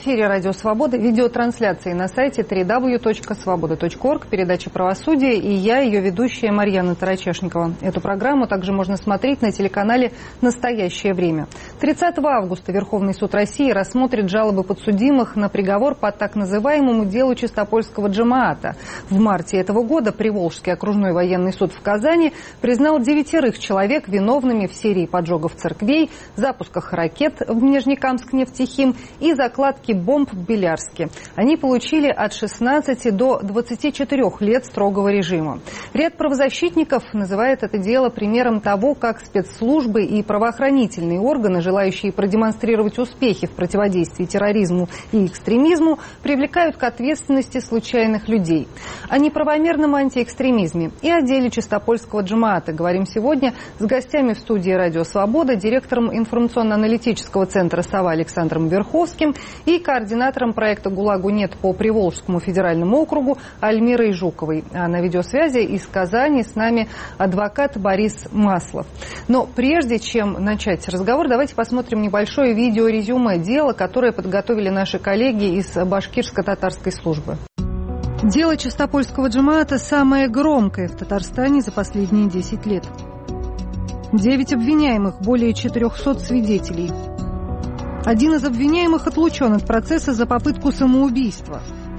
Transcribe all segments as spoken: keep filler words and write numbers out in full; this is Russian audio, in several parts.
эфире Радио Свобода, видеотрансляции на сайте дабл ю дабл ю дабл ю точка свобода точка орг, передача «Правосудие», и я, ее ведущая Марьяна Тарачешникова. Эту программу также можно смотреть на телеканале «Настоящее время». тридцатого августа Верховный суд России рассмотрит жалобы подсудимых на приговор по так называемому делу Чистопольского джамаата. В марте этого года Приволжский окружной военный суд в Казани признал девятерых человек виновными в серии поджогов церквей, запусках ракет в Нижнекамск-Нефтехим и закладки бомб в Белярске. Они получили от шестнадцати до двадцати четырёх лет строгого режима. Ряд правозащитников называет это дело примером того, как спецслужбы и правоохранительные органы, желающие продемонстрировать успехи в противодействии терроризму и экстремизму, привлекают к ответственности случайных людей. О неправомерном антиэкстремизме и о деле Чистопольского джамаата говорим сегодня с гостями в студии «Радио Свобода», директором информационно-аналитического центра «Сова» Александром Верховским и координатором проекта «ГУЛАГу нет» по Приволжскому федеральному округу Альмирой Жуковой. А на видеосвязи из Казани с нами адвокат Борис Маслов. Но прежде чем начать разговор, давайте посмотрим небольшое видеорезюме дела, которое подготовили наши коллеги из башкирско-татарской службы. Дело Чистопольского джамаата самое громкое в Татарстане за последние десять лет. Девять обвиняемых, более четырехсот свидетелей. Один из обвиняемых отлучен от процесса за попытку самоубийства.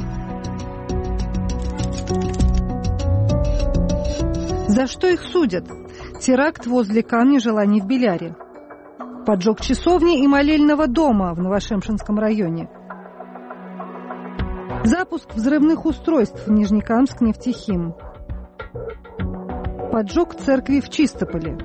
За что их судят? Теракт возле камня желаний в Беляре. Поджог часовни и молельного дома в Новошемшинском районе. Запуск взрывных устройств в Нижнекамск-Нефтехим. Поджог церкви в Чистополе.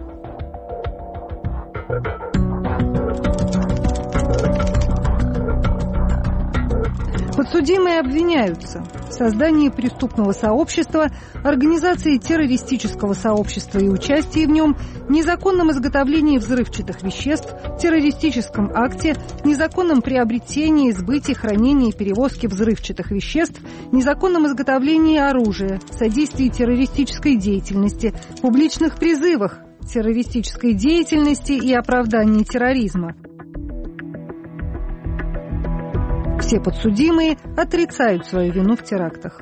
Подсудимые обвиняются в создании преступного сообщества, организации террористического сообщества и участии в нем, незаконном изготовлении взрывчатых веществ, террористическом акте, незаконном приобретении, сбытии, хранении и перевозке взрывчатых веществ, незаконном изготовлении оружия, содействии террористической деятельности, публичных призывах террористической деятельности и оправдании терроризма. Все подсудимые отрицают свою вину в терактах.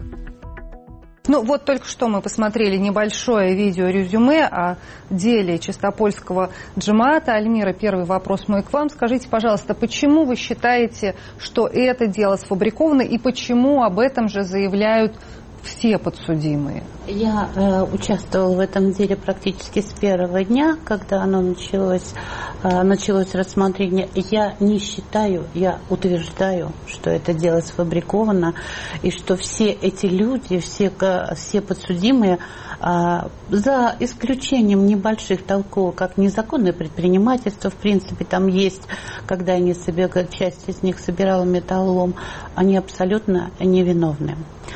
Ну вот только что мы посмотрели небольшое видеорезюме о деле Чистопольского джамаата. Альмира, первый вопрос мой к вам. Скажите, пожалуйста, почему вы считаете, что это дело сфабриковано, и почему об этом же заявляют все подсудимые? Я э, участвовала в этом деле практически с первого дня, когда оно началось, э, началось рассмотрение. Я не считаю, я утверждаю, что это дело сфабриковано, и что все эти люди, все, все подсудимые, э, за исключением небольших толковых, как незаконное предпринимательство, в принципе, там есть, когда они собирали, часть из них собирала металлолом, они абсолютно невиновны.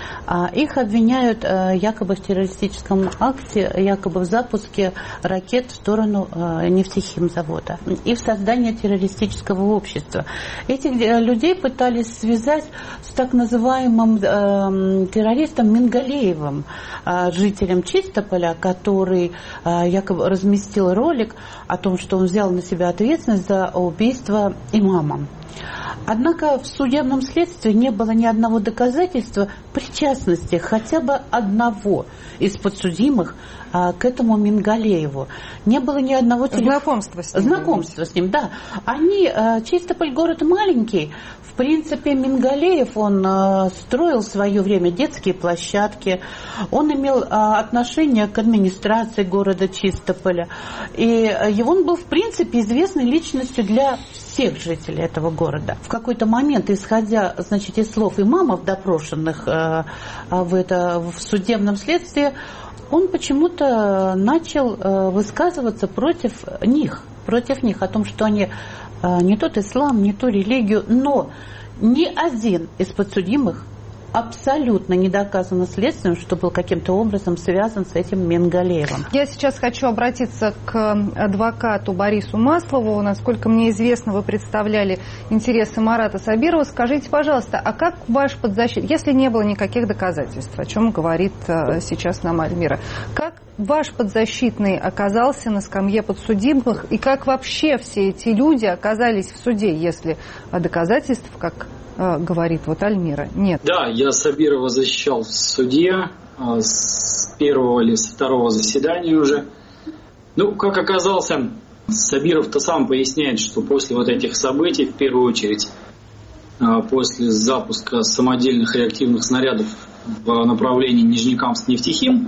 Их обвиняют якобы в террористическом акте, якобы в запуске ракет в сторону нефтехимзавода и в создании террористического общества. Этих людей пытались связать с так называемым террористом Мингалеевым, жителем Чистополя, который якобы разместил ролик о том, что он взял на себя ответственность за убийство имама. Однако в судебном следствии не было ни одного доказательства причастности хотя бы одного из подсудимых а, к этому Мингалееву. Не было ни одного телефона. Знакомства с ним. Знакомства с ним, да. Они, а, Чистополь город маленький. В принципе, Мингалеев, он а, строил в свое время детские площадки. Он имел а, отношение к администрации города Чистополя. И а, он был, в принципе, известной личностью для всех жителей этого города. В какой-то момент, исходя, значит, из слов имамов, допрошенных э, в, это, в судебном следствии, он почему-то начал э, высказываться против них, против них, о том, что они э, не тот ислам, не ту религию, но ни один из подсудимых абсолютно не доказано следствием, что был каким-то образом связан с этим Мингалеевым. Я сейчас хочу обратиться к адвокату Борису Маслову. Насколько мне известно, вы представляли интересы Марата Сабирова. Скажите, пожалуйста, а как ваш подзащитный, если не было никаких доказательств, о чем говорит сейчас нам Альмира, как ваш подзащитный оказался на скамье подсудимых, и как вообще все эти люди оказались в суде, если доказательств, как э, говорит вот Альмира, нет? Да, я Сабирова защищал в суде э, с первого или со второго заседания уже. Ну, как оказался, Сабиров-то сам поясняет, что после вот этих событий, в первую очередь, э, после запуска самодельных реактивных снарядов в направлении Нижнекамск-Нефтехим,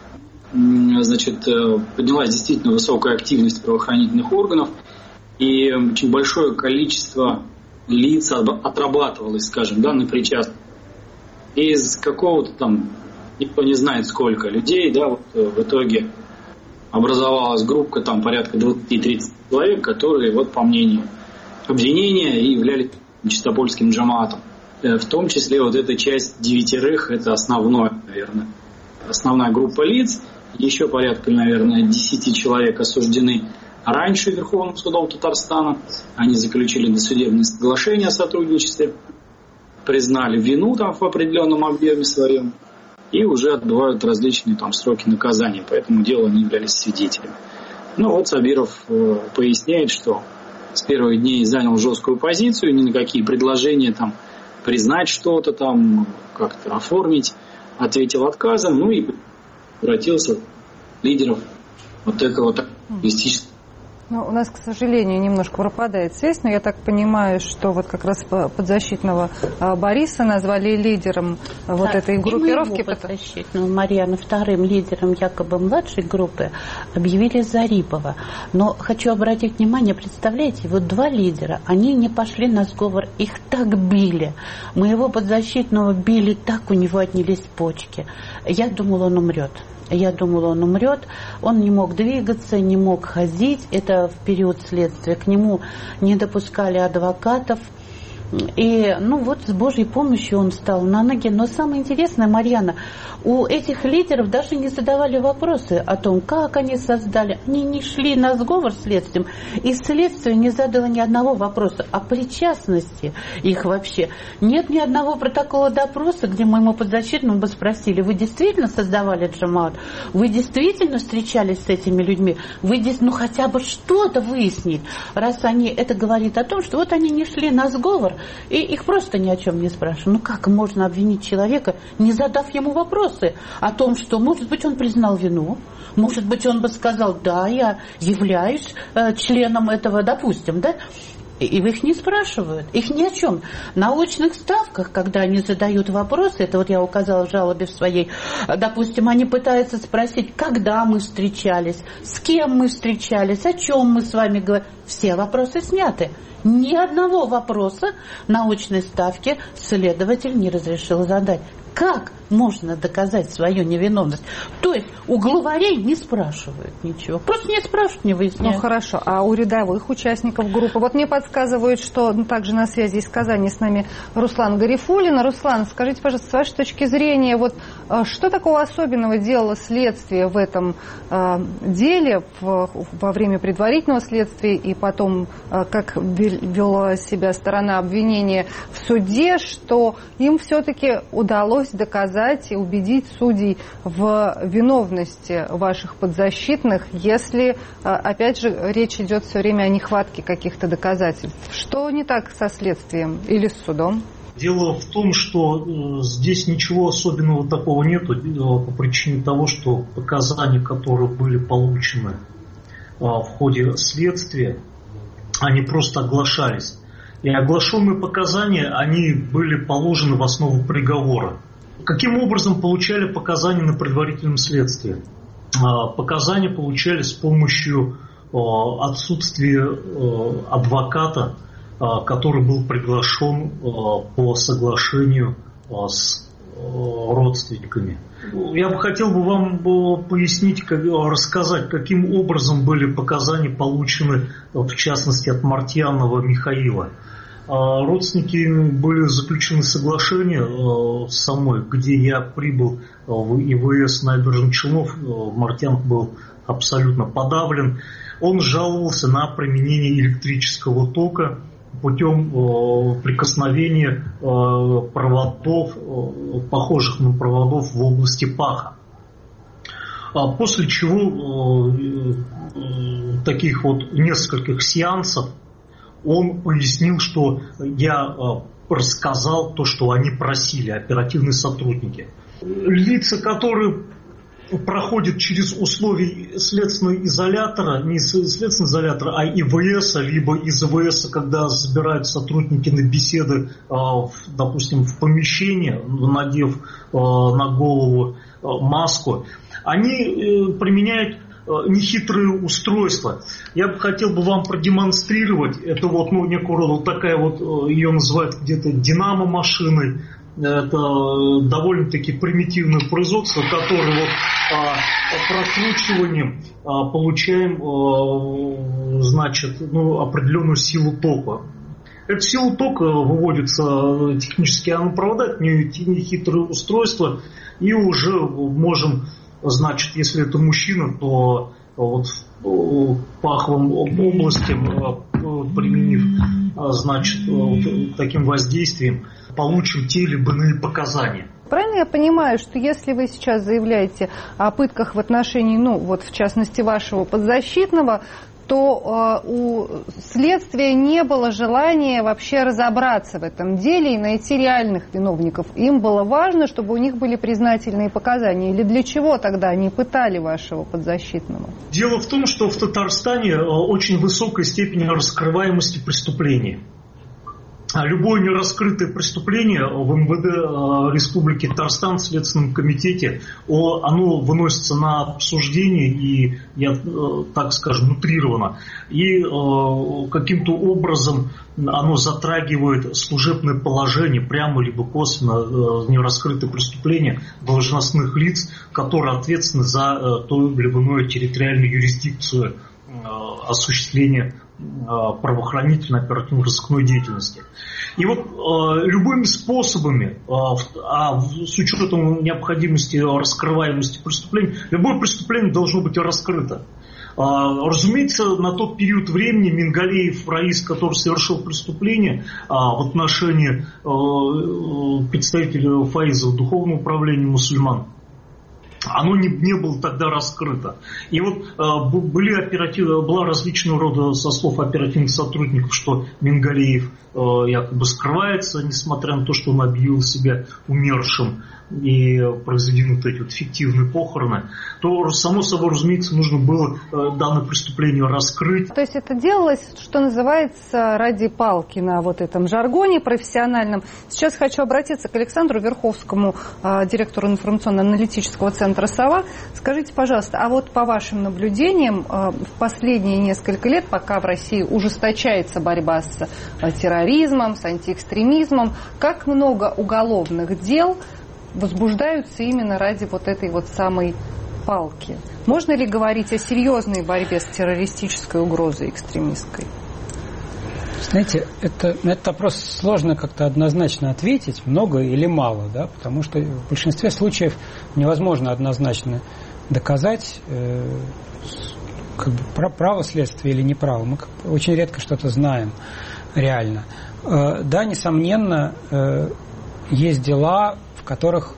значит, поднялась действительно высокая активность правоохранительных органов, и очень большое количество лиц отрабатывалось, скажем, да, на причастность. Из какого-то там, никто не знает сколько людей, да, вот в итоге образовалась группа, там порядка двадцать-тридцать человек, которые, вот по мнению обвинения, и являлись чистопольским джамаатом. В том числе вот эта часть девятерых, это основное, наверное, основная группа лиц. Еще порядка, наверное, десяти человек осуждены раньше Верховным судом Татарстана. Они заключили досудебное соглашение о сотрудничестве, признали вину там в определенном объеме своем и уже отбывают различные там сроки наказания. По этому делу они являлись свидетелями. Ну вот Сабиров э, поясняет, что с первых дней занял жесткую позицию, ни на какие предложения там признать что-то там, как-то оформить, ответил отказом, ну и превратился в лидеров вот этого террористического. Ну, у нас, к сожалению, немножко пропадает связь, но я так понимаю, что вот как раз подзащитного Бориса назвали лидером вот да, этой группировки. И моего подзащитного Марьяна вторым лидером якобы младшей группы объявили Зарипова. Но хочу обратить внимание, представляете, вот два лидера, они не пошли на сговор, их так били. Моего подзащитного били так, у него отнялись почки. Я думала, он умрет. Я думала, он умрет. Он не мог двигаться, не мог ходить. Это в период следствия. К нему не допускали адвокатов. И, ну вот, с Божьей помощью он встал на ноги. Но самое интересное, Марьяна, у этих лидеров даже не задавали вопросы о том, как они создали. Они не шли на сговор с следствием. И следствие не задало ни одного вопроса о причастности их вообще. Нет ни одного протокола допроса, где моему подзащитному бы спросили: вы действительно создавали джамаат? Вы действительно встречались с этими людьми? Вы ну хотя бы что-то выяснить. Раз они, это говорит о том, что вот они не шли на сговор, и их просто ни о чем не спрашивают. Ну как можно обвинить человека, не задав ему вопросы о том, что, может быть, он признал вину, может быть, он бы сказал: да, я являюсь э, членом этого, допустим, да? И их не спрашивают, их ни о чем. На очных ставках, когда они задают вопросы, это вот я указала в жалобе в своей, допустим, они пытаются спросить, когда мы встречались, с кем мы встречались, о чем мы с вами говорим. Все вопросы сняты. Ни одного вопроса на очной ставке следователь не разрешил задать. Как можно доказать свою невиновность? То есть у главарей не спрашивают ничего. Просто не спрашивают, не выясняют. Ну хорошо, а у рядовых участников группы? Вот мне подсказывают, что ну, также на связи из Казани с нами Руслан Гарифуллин. Руслан, скажите, пожалуйста, с вашей точки зрения, вот что такого особенного делало следствие в этом э, деле в, во время предварительного следствия и потом, э, как вела себя сторона обвинения в суде, что им все-таки удалось доказать и убедить судей в виновности ваших подзащитных, если, опять же, речь идет все время о нехватке каких-то доказательств. Что не так со следствием или с судом? Дело в том, что здесь ничего особенного такого нету по причине того, что показания, которые были получены в ходе следствия, они просто оглашались. И оглашенные показания, они были положены в основу приговора. Каким образом получали показания на предварительном следствии? Показания получали с помощью отсутствия адвоката, который был приглашен по соглашению с родственниками. Я бы хотел бы вам пояснить, рассказать, каким образом были показания получены, в частности, от Мартьянова Михаила. Родственники были заключены соглашения со мной, где я прибыл в ИВС Набережных Челнов. Мартьянов был абсолютно подавлен. Он жаловался на применение электрического тока путем прикосновения проводов, похожих на проводов в области паха. После чего таких вот нескольких сеансов он пояснил, что я рассказал то, что они просили, оперативные сотрудники. Лица, которые проходят через условия следственного изолятора, не следственного изолятора, а ИВС, либо из ИВС, когда забирают сотрудники на беседы, допустим, в помещение, надев на голову маску, они применяют нехитрые устройства. Я бы хотел бы вам продемонстрировать. Это вот, ну, некого рода такая вот, ее называют где-то динамо-машиной. Это довольно-таки примитивное производство, которое вот а, прокручиванием а, получаем, а, значит, ну, определенную силу тока. Эта сила тока выводится технически на провода, это нехитрое устройство, и уже можем, значит, если это мужчина, то вот в паховым областям, применив, значит, вот таким воздействием, получим те или иные показания. Правильно я понимаю, что если вы сейчас заявляете о пытках в отношении, ну, вот в частности, вашего подзащитного, то э, у следствия не было желания вообще разобраться в этом деле и найти реальных виновников. Им было важно, чтобы у них были признательные показания. Или для чего тогда они пытали вашего подзащитного? Дело в том, что в Татарстане очень высокая степень раскрываемости преступлений. Любое нераскрытое преступление в эм вэ дэ Республики Татарстан, в Следственном комитете, оно выносится на обсуждение и, я так скажем, утрировано. И каким-то образом оно затрагивает служебное положение, прямо либо косвенно, нераскрытое преступление должностных лиц, которые ответственны за ту или иную территориальную юрисдикцию осуществления правоохранительной оперативно-розыскной деятельности. И вот э, любыми способами, э, а с учетом необходимости раскрываемости преступлений, любое преступление должно быть раскрыто. Э, разумеется, на тот период времени Мингалеев Раис, который совершил преступление э, в отношении э, представителя Фаизова Духовного управления мусульман, оно не, не было тогда раскрыто. И вот э, были оператив, была различного рода, со слов оперативных сотрудников, что Мингалеев э, якобы скрывается, несмотря на то, что он объявил себя умершим и произведены вот эти вот фиктивные похороны, то, само собой, разумеется, нужно было э, данное преступление раскрыть. То есть это делалось, что называется, ради палки на вот этом жаргоне профессиональном. Сейчас хочу обратиться к Александру Верховскому, э, директору информационно-аналитического центра «Сова». Скажите, пожалуйста, а вот по вашим наблюдениям, э, в последние несколько лет, пока в России ужесточается борьба с э, терроризмом, с антиэкстремизмом, как много уголовных дел возбуждаются именно ради вот этой вот самой палки? Можно ли говорить о серьезной борьбе с террористической угрозой экстремистской? Знаете, это, на этот вопрос сложно как-то однозначно ответить, много или мало, да, потому что в большинстве случаев невозможно однозначно доказать, э, как бы, право следствия или неправо. Мы как бы очень редко что-то знаем реально. Э, да, несомненно, э, есть дела, в которых,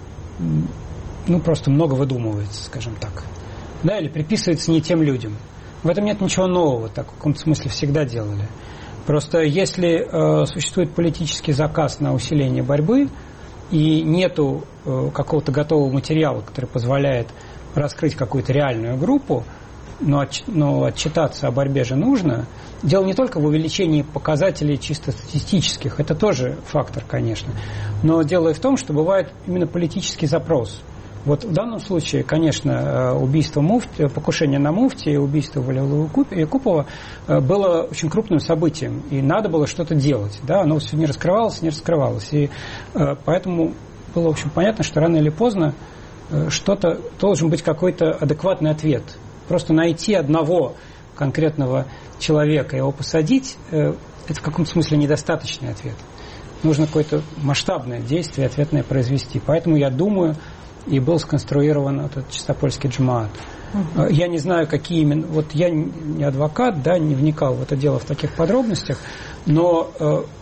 ну, просто много выдумывается, скажем так. Да, или приписывается не тем людям. В этом нет ничего нового, так в каком-то смысле всегда делали. Просто если э, существует политический заказ на усиление борьбы и нету э, какого-то готового материала, который позволяет раскрыть какую-то реальную группу, но, отч- но отчитаться о борьбе же нужно. Дело не только в увеличении показателей чисто статистических, это тоже фактор, конечно, но дело и в том, что бывает именно политический запрос. Вот в данном случае, конечно, убийство муфти, покушение на муфти и убийство Валиуллы Якупова было очень крупным событием, и надо было что-то делать. Да? Оно все не раскрывалось, не раскрывалось. И поэтому было, в общем, понятно, что рано или поздно что-то, должен быть какой-то адекватный ответ. Просто найти одного конкретного человека, его посадить, это в каком-то смысле недостаточный ответ. Нужно какое-то масштабное действие ответное произвести. Поэтому я думаю, и был сконструирован этот Чистопольский джамаат. Uh-huh. Я не знаю, какие именно... Вот я не адвокат, да, не вникал в это дело в таких подробностях, но э,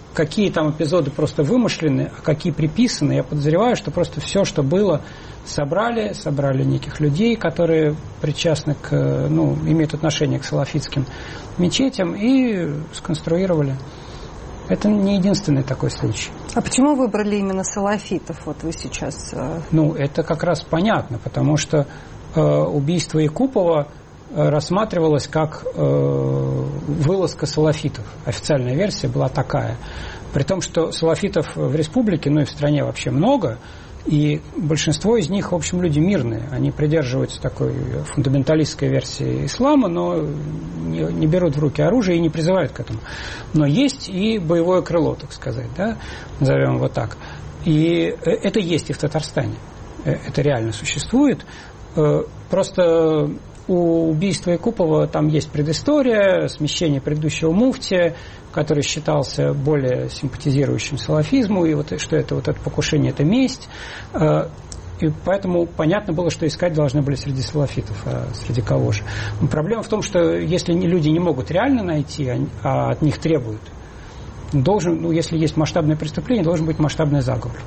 какие там эпизоды просто вымышлены, а какие приписаны. Я подозреваю, что просто все, что было, собрали, собрали неких людей, которые причастны к, ну, имеют отношение к салафитским мечетям, и сконструировали. Это не единственный такой случай. А почему выбрали именно салафитов? Вот вы сейчас... Ну, это как раз понятно, потому что э, убийство Якупова рассматривалось как э, вылазка салафитов. Официальная версия была такая. При том, что салафитов в республике, ну и в стране вообще много, и большинство из них, в общем, люди мирные. Они придерживаются такой фундаменталистской версии ислама, но не, не берут в руки оружие и не призывают к этому. Но есть и боевое крыло, так сказать, да, назовем его так. И это есть и в Татарстане. Это реально существует. Просто у убийства Якупова там есть предыстория, смещение предыдущего муфтия, который считался более симпатизирующим салафизму, и вот что это вот это покушение, это месть. И поэтому понятно было, что искать должны были среди салафитов, а среди кого же. Но проблема в том, что если люди не могут реально найти, а от них требуют, должен, ну, если есть масштабное преступление, должен быть масштабный заговор.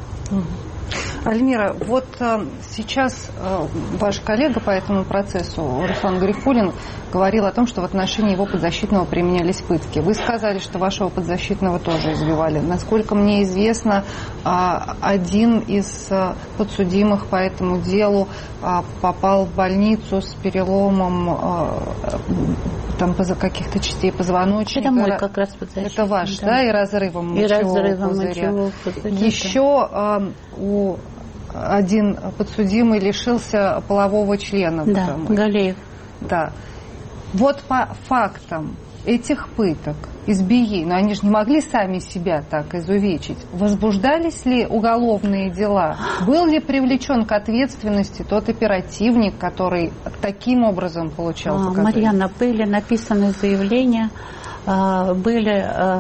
Альмира, вот э, сейчас э, ваш коллега по этому процессу, Руслан Гарифуллин, говорил о том, что в отношении его подзащитного применялись пытки. Вы сказали, что вашего подзащитного тоже избивали. Насколько мне известно, э, один из э, подсудимых по этому делу э, попал в больницу с переломом э, там, каких-то частей позвоночника. Это мой как раз подзащитный. Это ваш, да, да и разрывом и мочевого разрывом пузыря. Мочевого пузыря. Еще э, у один подсудимый лишился полового члена. Да, потому. Галеев. Да. Вот по фактам этих пыток, избиений, но они же не могли сами себя так изувечить. Возбуждались ли уголовные дела? Был ли привлечен к ответственности тот оперативник, который таким образом получал показания? Марьяна, были написаны заявления, были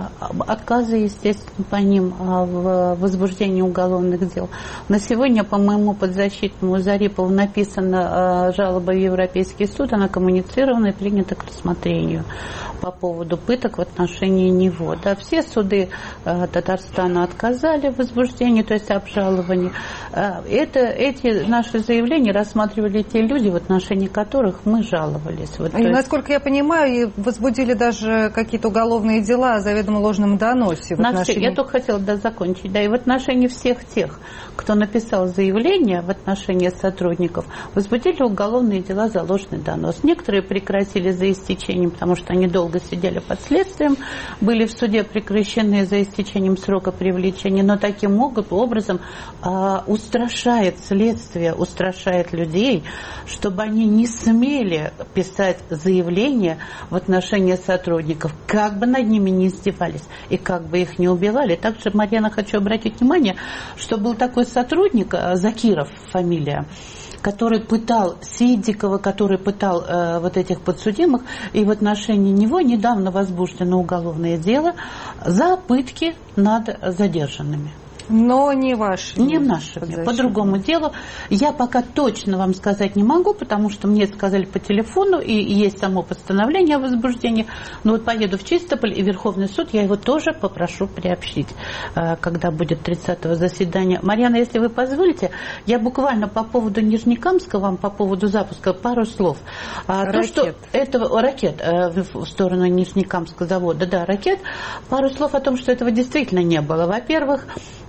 отказы, естественно, по ним в возбуждении уголовных дел. На сегодня по моему подзащитному Зарипову написана жалоба в Европейский суд, она коммуницирована и принята к рассмотрению по поводу пыток в отношении него. Да, все суды Татарстана отказали в возбуждении, то есть обжаловании. Это, эти наши заявления рассматривали те люди, в отношении которых мы жаловались. Вот, и, есть... насколько я понимаю, возбудили даже какие-то уголовные дела о заведомо ложном доносе. В отношении... все, я только хотела да, закончить. Да, и в отношении всех тех, кто написал заявление в отношении сотрудников, возбудили уголовные дела за ложный донос. Некоторые прекратили за истечением, потому что они долго сидели под следствием, были в суде прекращены за истечением срока привлечения, но таким образом а, устрашает следствие, устрашает людей, чтобы они не смели писать заявления в отношении сотрудников, как бы над ними не издевались и как бы их не убивали. Также, Марьяна, хочу обратить внимание, что был такой сотрудник, Закиров фамилия, который пытал Сидикова, который пытал э, вот этих подсудимых, и в отношении него недавно возбуждено уголовное дело за пытки над задержанными. Но не вашими. Не нашими. По другому делу. Я пока точно вам сказать не могу, потому что мне сказали по телефону, и есть само постановление о возбуждении. Но вот поеду в Чистополь, и Верховный суд, я его тоже попрошу приобщить, когда будет тридцатого заседания. Марьяна, если вы позволите, я буквально по поводу Нижнекамска, вам по поводу запуска пару слов. Ракет. То, что этого, ракет в сторону Нижнекамского завода, да, ракет. Пару слов о том, что этого действительно не было. Во-первых,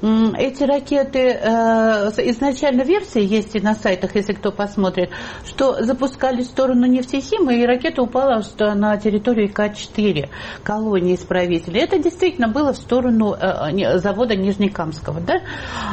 эти ракеты, э, изначально версия есть и на сайтах, если кто посмотрит, что запускали в сторону нефтехима, и ракета упала на территорию К четыре, колонии исправителей. Это действительно было в сторону э, завода Нижнекамского. Да?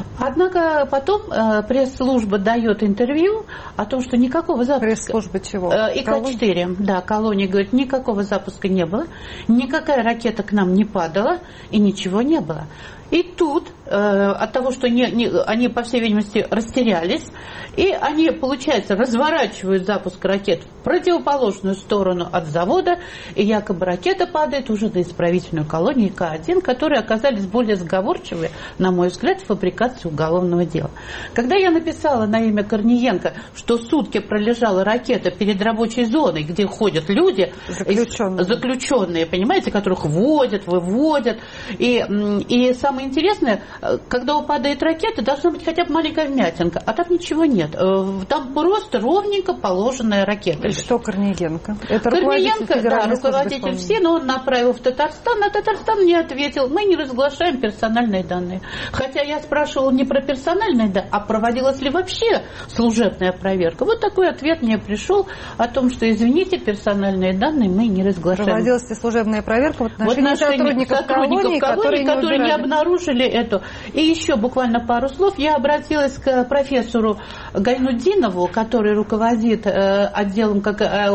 Однако потом э, пресс-служба дает интервью о том, что никакого запуска... Пресс-служба чего? Э, и К четыре, да, колония говорит, никакого запуска не было, никакая ракета к нам не падала, и ничего не было. И тут э, от того, что не, не, они, по всей видимости, растерялись, и они, получается, разворачивают запуск ракет в противоположную сторону от завода, и якобы ракета падает уже на исправительную колонию К один, которые оказались более сговорчивы, на мой взгляд, в фабрикации уголовного дела. Когда я написала на имя Корниенко, что сутки пролежала ракета перед рабочей зоной, где ходят люди, заключенные, заключенные понимаете, которых вводят, выводят, и, и самое интересное, когда упадает ракета, должна быть хотя бы маленькая вмятинка, а там ничего нет. Там просто ровненько положенная ракета. И что Корниенко? Это Корниенко, да, руководитель все, но он направил в Татарстан, а Татарстан не ответил. Мы не разглашаем персональные данные. Хотя я спрашивала не про персональные данные, а проводилась ли вообще служебная проверка. Вот такой ответ мне пришел о том, что, извините, персональные данные мы не разглашаем. Проводилась ли служебная проверка в отношении, вот сотрудников, сотрудников колонии, которые, которые не, не обнаружили эту. И еще буквально пару слов. Я обратилась к профессору Гайнуддинову, который руководит э, отделом как, э,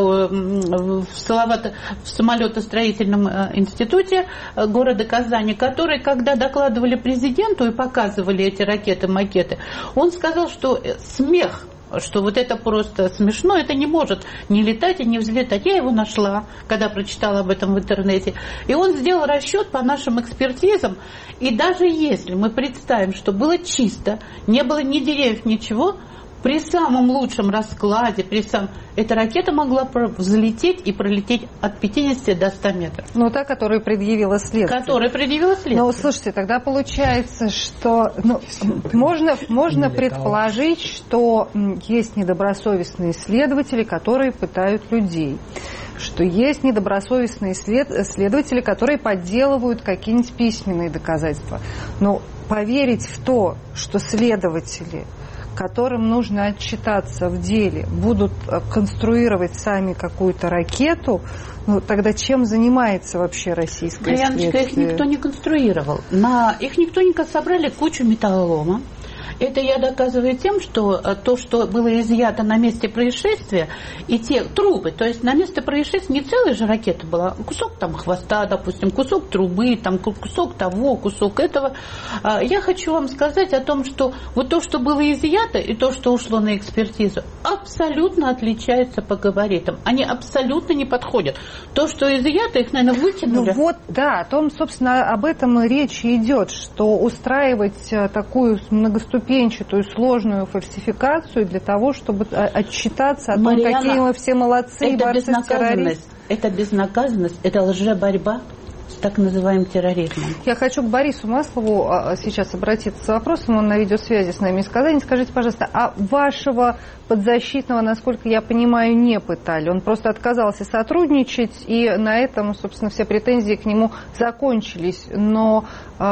в, Салават, в самолетостроительном э, институте э, города Казани, который, когда докладывали президенту и показывали эти ракеты-макеты, он сказал, что смех, что вот это просто смешно, это не может не летать и не взлетать. Я его нашла, когда прочитала об этом в интернете. И он сделал расчет по нашим экспертизам. И даже если мы представим, что было чисто, не было ни деревьев, ничего, при самом лучшем раскладе, при самом... эта ракета могла взлететь и пролететь от пятидесяти до ста метров. Ну, та, которую предъявила следствие. Которая предъявила следствие. Ну, слушайте, тогда получается, что ну, можно, можно предположить, что есть недобросовестные следователи, которые пытают людей. Что есть недобросовестные след... следователи, которые подделывают какие-нибудь письменные доказательства. Но поверить в то, что следователи, которым нужно отчитаться в деле, будут конструировать сами какую-то ракету, ну тогда чем занимается вообще российское следствие? Яночка, их никто не конструировал. На... Их никто не собрали кучу металлолома. Это я доказываю тем, что то, что было изъято на месте происшествия, и те трубы, то есть на месте происшествия не целая же ракета была, кусок там хвоста, допустим, кусок трубы, там кусок того, кусок этого. Я хочу вам сказать о том, что вот то, что было изъято, и то, что ушло на экспертизу, абсолютно отличаются по габаритам. Они абсолютно не подходят. То, что изъято, их, наверное, выкинули. Ну вот, да, о том, собственно, об этом речь идет, что устраивать такую многоступенчатую пенчатую сложную фальсификацию для того, чтобы отчитаться о том, Марьяна, какие мы все молодцы и борцы с терроризмом. Это безнаказанность, это лжеборьба с так называемым терроризмом. Я хочу к Борису Маслову сейчас обратиться с вопросом, он на видеосвязи с нами из Казани. Скажите, пожалуйста, а вашего подзащитного, насколько я понимаю, не пытали? Он просто отказался сотрудничать, и на этом, собственно, все претензии к нему закончились. Но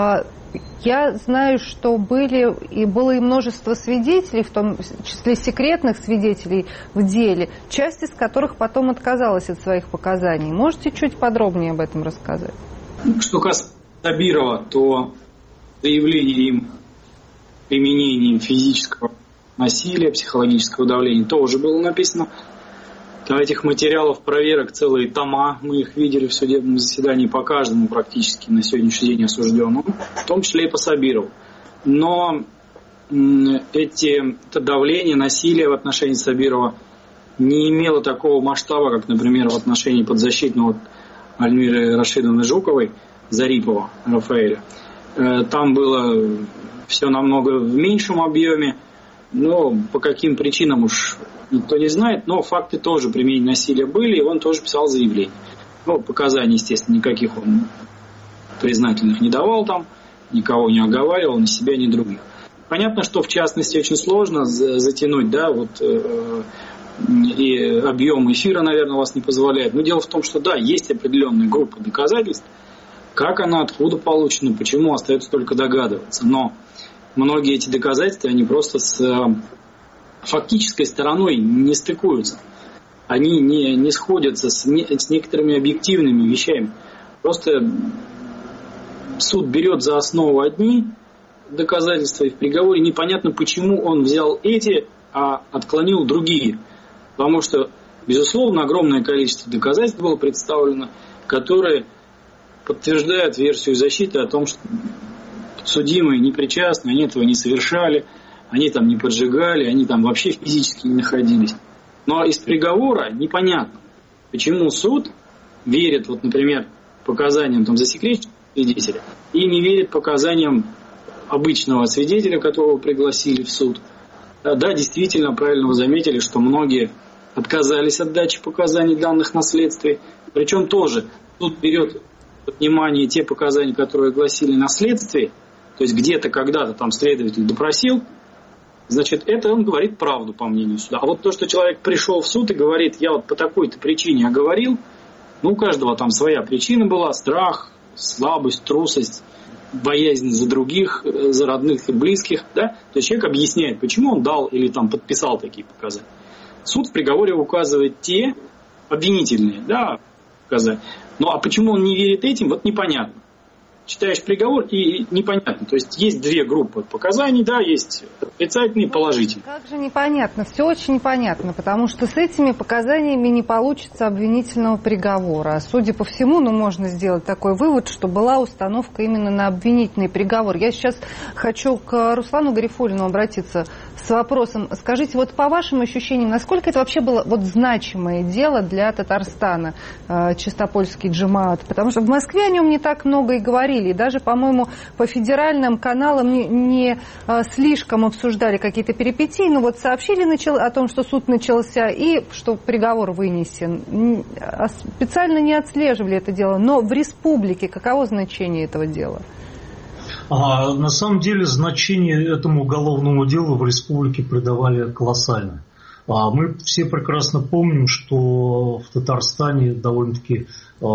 я знаю, что были и было и множество свидетелей, в том числе секретных свидетелей в деле, часть из которых потом отказалась от своих показаний. Можете чуть подробнее об этом рассказать? Что касается Сабирова, то заявление им применением физического насилия, психологического давления тоже было написано. Этих материалов проверок целые тома, мы их видели в судебном заседании по каждому практически на сегодняшний день осужденному, в том числе и по Сабирову. Но эти, это давление, насилие в отношении Сабирова не имело такого масштаба, как, например, в отношении подзащитного Альмиры Рашидовны Жуковой, Зарипова Рафаэля. Там было все намного в меньшем объеме, но по каким причинам уж никто не знает, но факты тоже применения насилия были, и он тоже писал заявление. Ну, показаний, естественно, никаких он признательных не давал там, никого не оговаривал, ни себя, ни других. Понятно, что в частности очень сложно затянуть, да, вот э, и объем эфира, наверное, у вас не позволяет. Но дело в том, что да, есть определенная группа доказательств, как она, откуда получена, почему, остается только догадываться. Но многие эти доказательства, они просто с фактической стороной не стыкуются. Они не, не сходятся с, не, с некоторыми объективными вещами. Просто суд берет за основу одни доказательства, и в приговоре непонятно, почему он взял эти, а отклонил другие. Потому что, безусловно, огромное количество доказательств было представлено, которые подтверждают версию защиты о том, что судимые не причастны, они этого не совершали, они там не поджигали, они там вообще физически не находились. Но из приговора непонятно, почему суд верит, вот, например, показаниям там, засекреченного свидетеля и не верит показаниям обычного свидетеля, которого пригласили в суд. Да, действительно, правильно вы заметили, что многие отказались от дачи показаний данных на следствии. Причем тоже суд берет во внимание те показания, которые гласили на следствии, то есть где-то когда-то там следователь допросил, значит, это он говорит правду, по мнению суда. А вот то, что человек пришел в суд и говорит, я вот по такой-то причине оговорил, ну, у каждого там своя причина была, страх, слабость, трусость, боязнь за других, за родных и близких, да? То есть человек объясняет, почему он дал или там подписал такие показания. Суд в приговоре указывает те обвинительные, да, показания. Ну, а почему он не верит этим, вот непонятно. Читаешь приговор и непонятно. То есть есть две группы показаний, да, есть отрицательные и положительные. Как же непонятно, все очень непонятно, потому что с этими показаниями не получится обвинительного приговора. Судя по всему, ну, можно сделать такой вывод, что была установка именно на обвинительный приговор. Я сейчас хочу к Руслану Гарифуллину обратиться с вопросом. Скажите, вот по вашим ощущениям, насколько это вообще было вот значимое дело для Татарстана, э, Чистопольский джамаат? Потому что в Москве о нем не так много и говорили. И даже, по-моему, по федеральным каналам не, не а, слишком обсуждали какие-то перипетии, но вот сообщили начал, о том, что суд начался и что приговор вынесен. Специально не отслеживали это дело, но в республике каково значение этого дела? А, на самом деле значение этому уголовному делу в республике придавали колоссальное. А, мы все прекрасно помним, что в Татарстане довольно-таки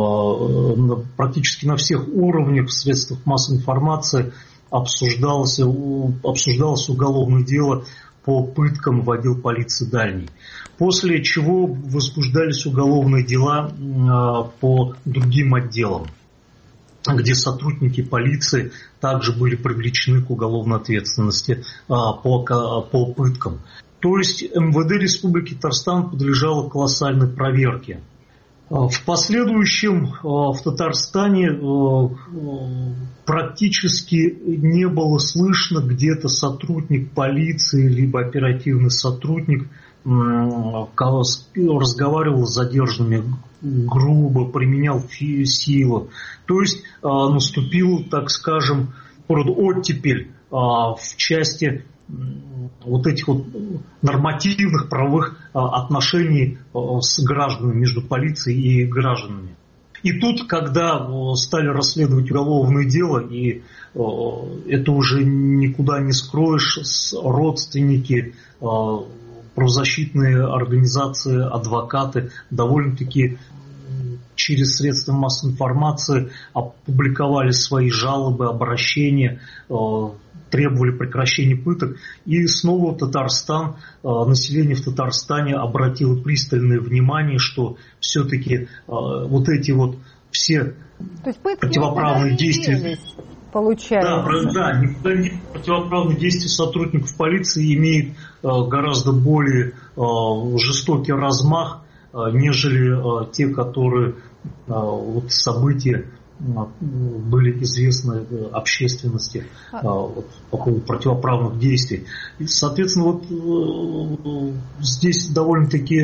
практически на всех уровнях в средствах массовой информации обсуждалось, обсуждалось уголовное дело по пыткам в отдел полиции Дальний. После чего возбуждались уголовные дела по другим отделам, где сотрудники полиции также были привлечены к уголовной ответственности по, по пыткам. То есть эм вэ дэ Республики Татарстан подлежало колоссальной проверке. В последующем в Татарстане практически не было слышно где-то сотрудник полиции либо оперативный сотрудник разговаривал с задержанными грубо, применял силу. То есть наступил, так скажем, оттепель в части вот этих вот нормативных правовых отношений с гражданами, между полицией и гражданами. И тут, когда стали расследовать уголовное дело, и это уже никуда не скроешь, родственники, правозащитные организации, адвокаты довольно-таки через средства массовой информации опубликовали свои жалобы, обращения, требовали прекращения пыток. И снова Татарстан, население в Татарстане обратило пристальное внимание, что все-таки вот эти вот все противоправные действия... Получается. Да, да, никуда не противоправные действия сотрудников полиции имеют гораздо более жестокий размах, нежели те, которые вот события были известны общественности вот, по поводу противоправных действий. И, соответственно, вот здесь довольно-таки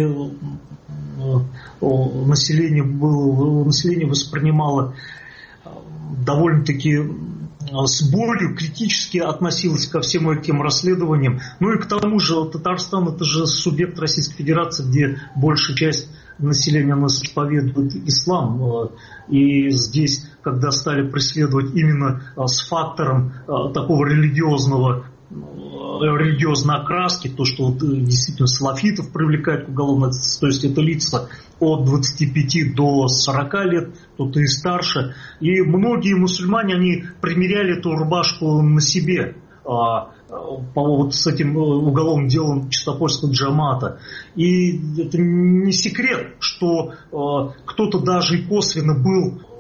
население было, население воспринимало довольно-таки с болью, критически относилось ко всем этим расследованиям. Ну и к тому же Татарстан — это же субъект Российской Федерации, где большая часть населения нас исповедует ислам. И здесь, когда стали преследовать именно с фактором такого религиозного, религиозной окраски, то, что вот действительно салафитов привлекает к уголовной ответственности, то есть это лица от двадцати пяти до сорока лет, кто-то и старше. И многие мусульмане, они примеряли эту рубашку на себе по вот с этим уголовным делом Чистопольского джамаата. И это не секрет, что кто-то даже и косвенно был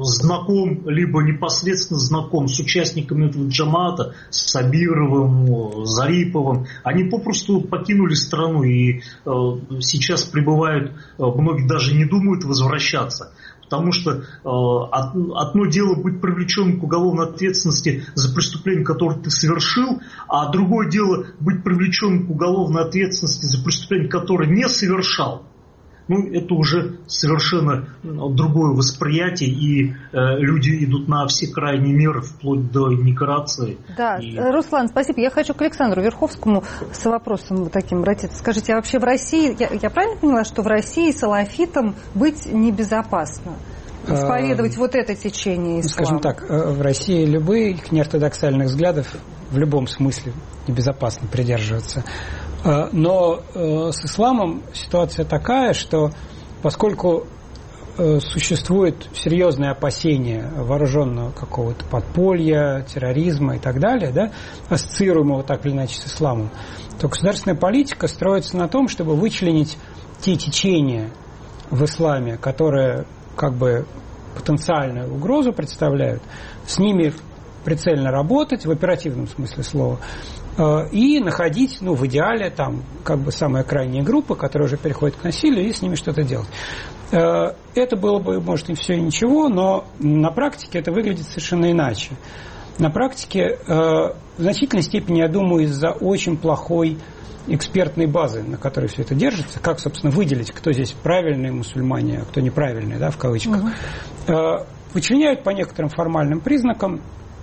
знаком, либо непосредственно знаком с участниками этого джамата, с Сабировым, Зариповым. Они попросту покинули страну и сейчас пребывают, многие даже не думают возвращаться. Потому что э, одно дело быть привлеченным к уголовной ответственности за преступление, которое ты совершил, а другое дело быть привлеченным к уголовной ответственности за преступление, которое не совершал. Ну, это уже совершенно другое восприятие, и э, люди идут на все крайние меры, вплоть до иммиграции. Да, и... Руслан, спасибо. Я хочу к Александру Верховскому с вопросом таким обратиться. Скажите, а вообще в России, я, я правильно поняла, что в России салафитам быть небезопасно? Исповедовать а, вот это течение ислама? Скажем так, в России любые неортодоксальных взглядов в любом смысле небезопасно придерживаться. Но с исламом ситуация такая, что поскольку существует серьезное опасение вооруженного какого-то подполья, терроризма и так далее, да, ассоциируемого так или иначе с исламом, то государственная политика строится на том, чтобы вычленить те течения в исламе, которые как бы потенциальную угрозу представляют, с ними прицельно работать в оперативном смысле слова, и находить, ну, в идеале, там, как бы самая крайняя группа, которая уже переходит к насилию, и с ними что-то делать. Это было бы, может, и все, и ничего, но на практике это выглядит совершенно иначе. На практике в значительной степени, я думаю, из-за очень плохой экспертной базы, на которой все это держится, как, собственно, выделить, кто здесь правильные мусульмане, а кто неправильные, да, в кавычках, угу. Вычленяют по некоторым формальным признакам,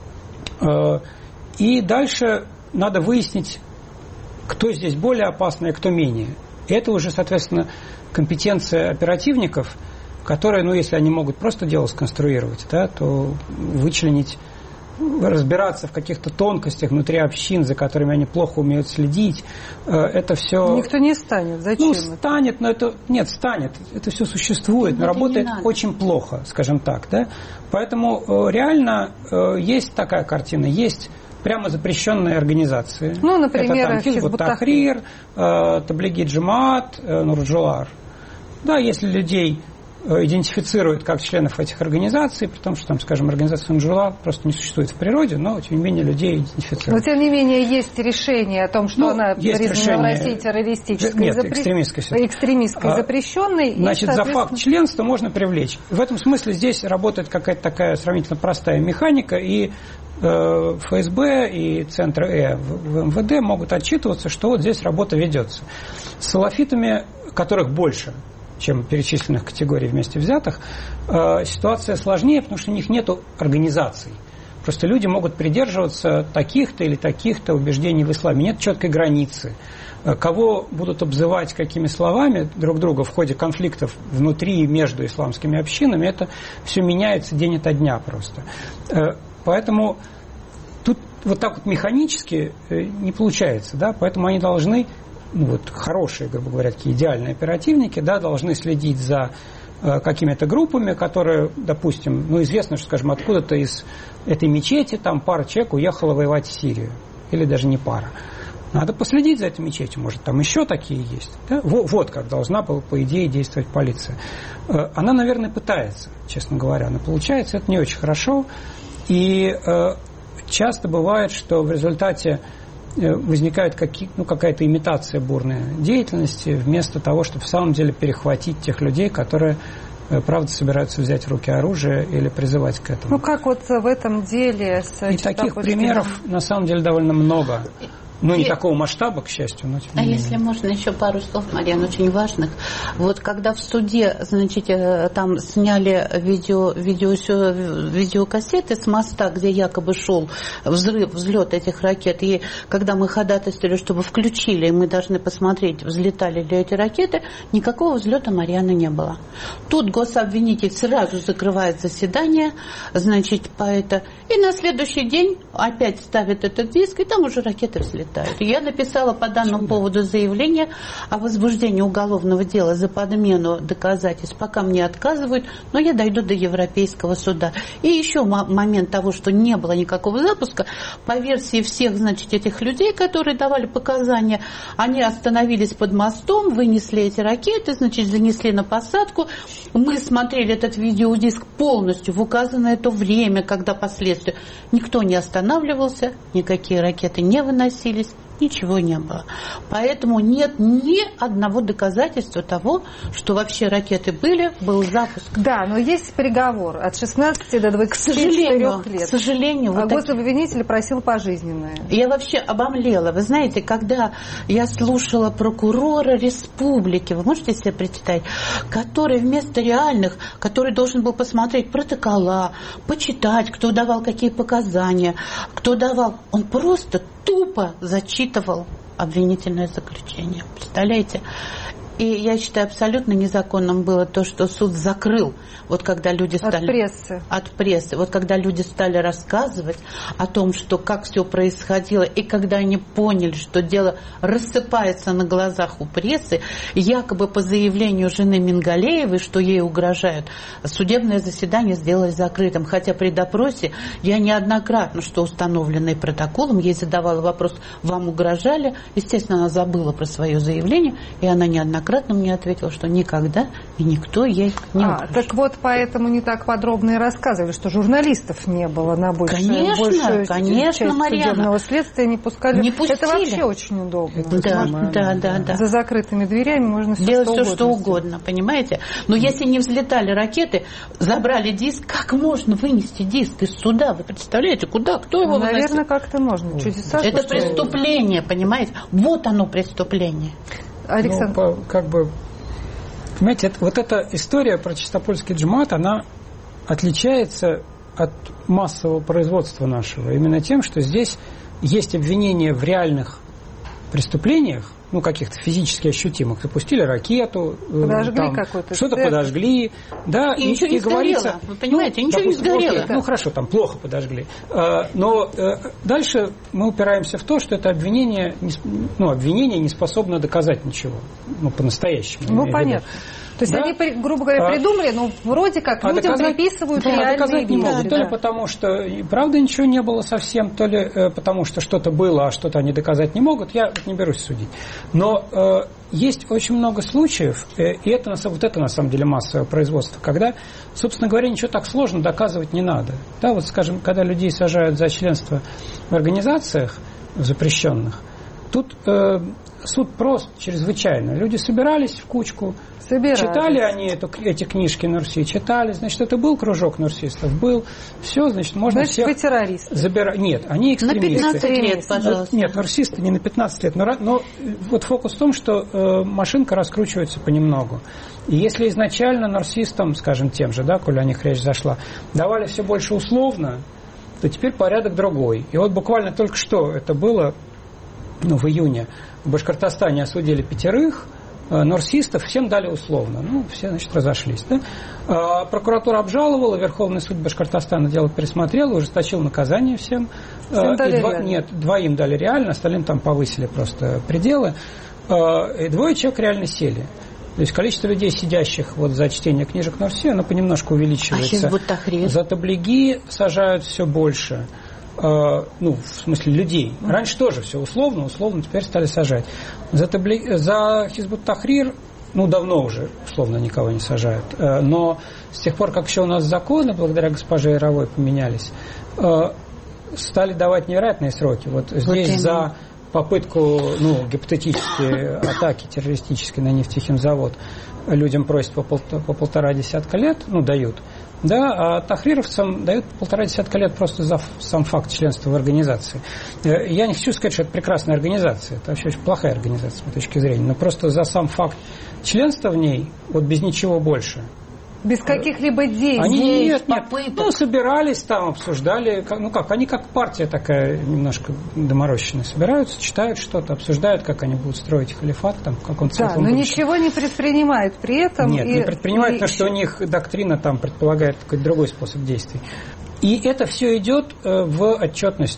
и дальше надо выяснить, кто здесь более опасный, а кто менее. И это уже, соответственно, компетенция оперативников, которые, ну, если они могут просто дело сконструировать, да, то вычленить, разбираться в каких-то тонкостях внутри общин, за которыми они плохо умеют следить, это все... Никто не станет. Зачем? Ну, станет, это? но это... Нет, станет. Это все существует, но, но работает очень плохо, скажем так, да. Поэтому реально есть такая картина. Есть прямо запрещенные организации. Ну, например, это там Хизбут Тахрир, Таблиги Джамаат, Нурджулар. Да, если людей идентифицируют как членов этих организаций, при том, что там, скажем, организация Нурджулар просто не существует в природе, но, тем не менее, людей идентифицируют. Но, тем не менее, есть решение о том, что ну, она признана в России террористической. Нет, запре... экстремистской. Экстремистской, а, запрещенной. Значит, и, соответственно... за факт членства можно привлечь. В этом смысле здесь работает какая-то такая сравнительно простая механика, и эф эс бэ и Центр Э в эм вэ дэ могут отчитываться, что вот здесь работа ведется. С салафитами, которых больше, чем перечисленных категорий вместе взятых, ситуация сложнее, потому что у них нет организаций. Просто люди могут придерживаться таких-то или таких-то убеждений в исламе. Нет четкой границы. Кого будут обзывать какими словами друг друга в ходе конфликтов внутри и между исламскими общинами, это все меняется день ото дня просто. Поэтому тут вот так вот механически не получается, да, поэтому они должны, ну вот хорошие, грубо говоря, такие идеальные оперативники, да, должны следить за э, какими-то группами, которые, допустим, ну известно, что, скажем, откуда-то из этой мечети там пара человек уехала воевать в Сирию, или даже не пара. Надо последить за этой мечетью, может, там еще такие есть. Да? Вот, вот как должна, по, по идее, действовать полиция. Э, она, наверное, пытается, честно говоря, но получается это не очень хорошо. И э, часто бывает, что в результате э, возникает какие, ну, какая-то имитация бурной деятельности, вместо того, чтобы в самом деле перехватить тех людей, которые, э, правда, собираются взять в руки оружие или призывать к этому. Ну, как вот в этом деле с И таких примеров, на самом деле, довольно много. Ну, не и... такого масштаба, к счастью, но тем не А менее. если можно еще пару слов, Марьяна, очень важных. Вот когда в суде, значит, там сняли видео, видео, видеокассеты с моста, где якобы шел взрыв, взлет этих ракет, и когда мы ходатайствовали, чтобы включили, и мы должны посмотреть, взлетали ли эти ракеты, никакого взлета, Марьяны, не было. Тут гособвинитель сразу закрывает заседание, значит, по это, и на следующий день опять ставит этот диск, и там уже ракеты взлетают. считают. Я написала по данному поводу заявление о возбуждении уголовного дела за подмену доказательств. Пока мне отказывают, но я дойду до Европейского суда. И еще момент того, что не было никакого запуска, по версии всех, значит, этих людей, которые давали показания, они остановились под мостом, вынесли эти ракеты, значит, занесли на посадку. Мы смотрели этот видеодиск полностью в указанное то время, когда последствия. Никто не останавливался, никакие ракеты не выносились, ничего не было. Поэтому нет ни одного доказательства того, что вообще ракеты были, был запуск. Да, но есть приговор от шестнадцати до двадцати четырёх лет. К сожалению. А Вот гособвинитель просил пожизненное. Я вообще обомлела. Вы знаете, когда я слушала прокурора республики, вы можете себе представить, который вместо реальных, который должен был посмотреть протокола, почитать, кто давал какие показания, кто давал, он просто тупо зачитывал обвинительное заключение. Представляете? И я считаю, абсолютно незаконным было то, что суд закрыл, вот когда люди стали... От прессы. От прессы. Вот когда люди стали рассказывать о том, что как все происходило, и когда они поняли, что дело рассыпается на глазах у прессы, якобы по заявлению жены Мингалеевой, что ей угрожают, судебное заседание сделали закрытым. Хотя при допросе я неоднократно, что установленный протоколом, ей задавала вопрос, вам угрожали? Естественно, она забыла про свое заявление, и она неоднократно мне ответила, что никогда и никто ей не а, угрожал. Так вот, поэтому не так подробно и рассказывали, что журналистов не было на большую, конечно, большую конечно, часть Марьяна. судебного следствия, не пускали. Не пустили. Это вообще очень удобно. Да, да, да, да. За закрытыми дверями можно все, делать что все, угодно. что угодно, понимаете? Но если не взлетали ракеты, забрали диск, как можно вынести диск из суда? Вы представляете, куда? Кто его ну, выносил? Наверное, как-то можно. Чудеса. Это преступление, понимаете? Вот оно преступление. Александр. Ну, по, как бы, понимаете, это, вот эта история про чистопольский джмат, она отличается от массового производства нашего именно тем, что здесь есть обвинения в реальных преступлениях, ну, каких-то физически ощутимых. Запустили ракету, подожгли там, какой-то что-то церковь. подожгли. Да, и, и ничего и не говорится, сгорело. Вы понимаете, ну, ничего допустим, не сгорело. окей, ну, хорошо, там плохо подожгли. Но дальше мы упираемся в то, что это обвинение, ну, обвинение не способно доказать ничего. Ну, по-настоящему. Ну, понятно. То есть да? они, грубо говоря, а, придумали, но вроде как а людям доказать, приписывают да, реальные доказать не вещи. могут. Да. То ли потому, что и правда ничего не было совсем, то ли э, потому, что что-то было, а что-то они доказать не могут. Я не берусь судить. Но э, есть очень много случаев, э, и это, вот это на самом деле массовое производство, когда, собственно говоря, ничего так сложно доказывать не надо. Да, вот, скажем, когда людей сажают за членство в организациях запрещенных, тут э, суд прост, чрезвычайно. Люди собирались в кучку, Собирались. Читали они эту, эти книжки Нурси, читали, значит, это был кружок нурсистов, был, все, значит, можно значит, всех вы террористы. забирать. Нет, они экстремисты. На пятнадцать лет, пожалуйста. Нет, нурсисты не на пятнадцать лет, но, но вот фокус в том, что э, машинка раскручивается понемногу. И если изначально нурсистам, скажем, тем же, да, коли о них речь зашла, давали все больше условно, то теперь порядок другой. И вот буквально только что это было, ну, в июне, в Башкортостане осудили пятерых, нурсистов, всем дали условно. Ну, все, значит, разошлись. Да? А, прокуратура обжаловала, Верховный суд Башкортостана дело пересмотрел, ужесточил наказание всем. Всем дали и два, реально? Нет, двоим дали реально, остальным там повысили просто пределы. А, и двое человек реально сели. То есть количество людей, сидящих вот за чтение книжек Нурси, оно понемножку увеличивается. А Хизбут Тахрир? За таблиги сажают все больше. Uh, ну, в смысле, людей. Раньше тоже все условно, условно, теперь стали сажать. За, табли... За Хизбут Тахрир, ну, давно уже условно никого не сажают. Uh, но с тех пор, как еще у нас законы, благодаря госпоже Яровой, поменялись, uh, стали давать невероятные сроки. Вот, вот здесь именно. За попытку, ну, гипотетические атаки террористические на нефтехимзавод людям просят по, пол... по полтора десятка лет, ну, дают. Да, а тахрировцам дают полтора десятка лет просто за сам факт членства в организации. Я не хочу сказать, что это прекрасная организация, это вообще очень плохая организация с моей точки зрения, но просто за сам факт членства в ней, вот без ничего больше. Без каких-либо действий. Они нет, нет, ну, собирались там, обсуждали, ну как, они как партия такая немножко доморощенная, собираются, читают что-то, обсуждают, как они будут строить халифат, там, в каком-то да, но будущем. Ничего не предпринимают при этом. Нет, и, не предпринимают, и... потому что у них доктрина там предполагает какой-то другой способ действий. И это все идет в отчетность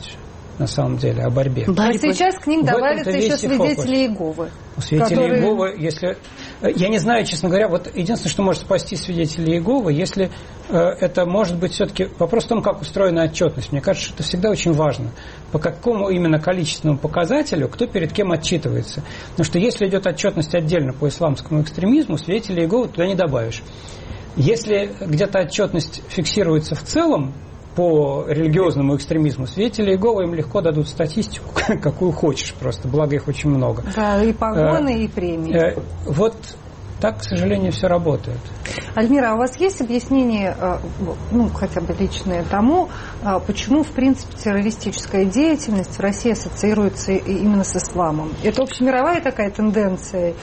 на самом деле, о борьбе. А сейчас к ним добавятся еще свидетели Иеговы. Свидетели которые... Иеговы, если... Я не знаю, честно говоря, вот единственное, что может спасти свидетелей Иеговы, если э, это может быть все-таки вопрос в том, как устроена отчетность. Мне кажется, что это всегда очень важно. По какому именно количественному показателю, кто перед кем отчитывается. Потому что если идет отчетность отдельно по исламскому экстремизму, свидетелей Иеговы туда не добавишь. Если где-то отчетность фиксируется в целом, по религиозному экстремизму, свидетели Иеговы им легко дадут статистику, какую хочешь просто, благо их очень много. Да, и погоны, э, и премии. Э, вот так, к сожалению, все работает. Альмира, а у вас есть объяснение, ну, хотя бы личное тому, почему, в принципе, террористическая деятельность в России ассоциируется именно с исламом? Это общемировая такая тенденция?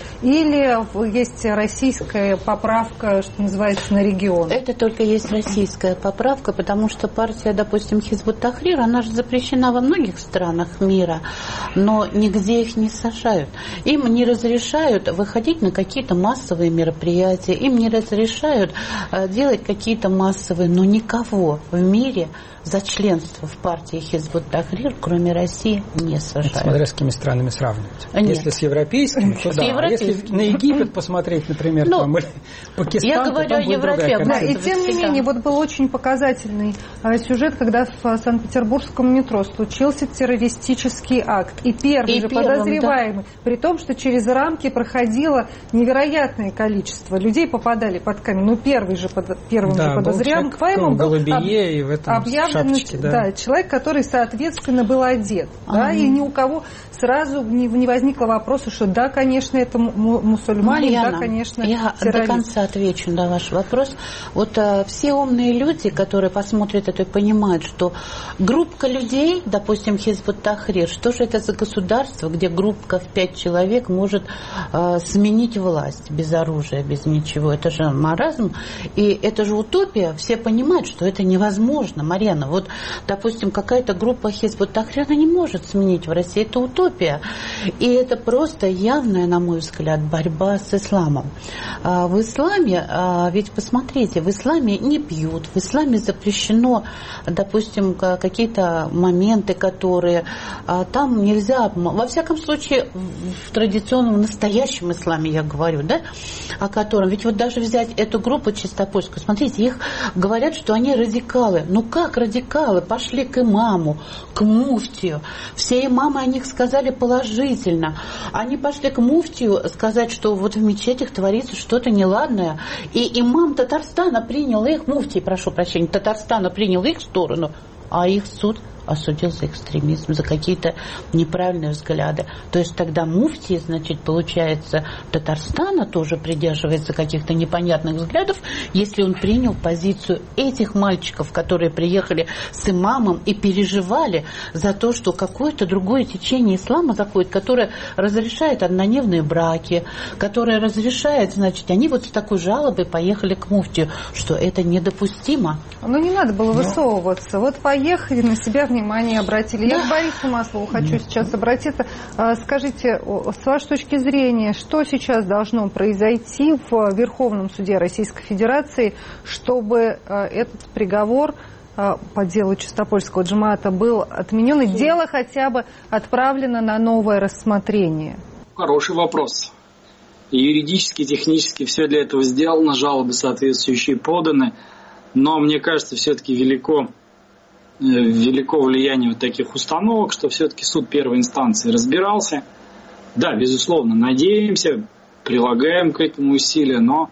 Или есть российская поправка, что называется, на регион? Это только есть российская поправка, потому что партия, допустим, Хизб ут-Тахрир, она же запрещена во многих странах мира, но нигде их не сажают. Им не разрешают выходить на какие-то массовые мероприятия, им не разрешают делать какие-то массовые, но никого в мире за членство в партии Хизб ут-Тахрир, кроме России, не сажают. Это смотря с какими странами сравнивать. Нет. Если с европейскими, то с да. Европейским. А если на Египет посмотреть, например, ну, там, или Пакистан, я то говорю там о будет Европе, другая да, и тем не менее, вот был очень показательный сюжет, когда в Санкт-Петербургском метро случился террористический акт. И первый и же первым, подозреваемый, да. при том, что через рамки проходило невероятное количество людей, попадали под камень. Ну, первый же, под, первым да, же подозреваемым был об, и в этом объявлен шапочке, да. Да, человек, который, соответственно, был одет. А-а-а. Да, и ни у кого сразу не, не возникло вопроса, что да, конечно, это мусульмане, Марьяна, да, конечно, я террорист. До конца отвечу на ваш вопрос. Вот а, все умные люди, которые посмотрят это и понимают, что группа людей, допустим, Хизб ут-Тахрир, что же это за государство, где группа в пять человек может а, сменить власть без оружия, без ничего. Это же маразм. И это же утопия. Все понимают, что это невозможно. Марьяна, вот, допустим, какая-то группа Хизб ут-Тахрир, она не может сменить в России. Это утопия. И это просто явная, на мой взгляд, борьба с исламом. В исламе, ведь посмотрите, в исламе не пьют, в исламе запрещено, допустим, какие-то моменты, которые там нельзя, во всяком случае, в традиционном, настоящем исламе, я говорю, да, о котором, ведь вот даже взять эту группу чистопольскую, смотрите, их говорят, что они радикалы. Ну как радикалы? Пошли к имаму, к муфтию. Все имамы о них сказали положительно. Они пошли к муфтию сказать, что вот в мечетях творится что-то неладное. И имам Татарстана принял их, муфтий, прошу прощения, Татарстана принял их сторону, а их суд осудил за экстремизм, за какие-то неправильные взгляды. То есть тогда муфтий, значит, получается, Татарстана тоже придерживается каких-то непонятных взглядов, если он принял позицию этих мальчиков, которые приехали с имамом и переживали за то, что какое-то другое течение ислама заходит, которое разрешает однодневные браки, которое разрешает, значит, они вот с такой жалобой поехали к муфтию, что это недопустимо. Ну, не надо было высовываться. Вот поехали, на себя внимание обратили. Я к Борису Маслову хочу сейчас обратиться. Скажите, с вашей точки зрения, что сейчас должно произойти в Верховном суде Российской Федерации, чтобы этот приговор по делу Чистопольского джамаата был отменен, и дело хотя бы отправлено на новое рассмотрение? Хороший вопрос. Юридически, технически все для этого сделано, жалобы соответствующие поданы, но мне кажется, все-таки велико, велико влияние вот таких установок, что все-таки суд первой инстанции разбирался. Да, безусловно, надеемся, прилагаем к этому усилия, но,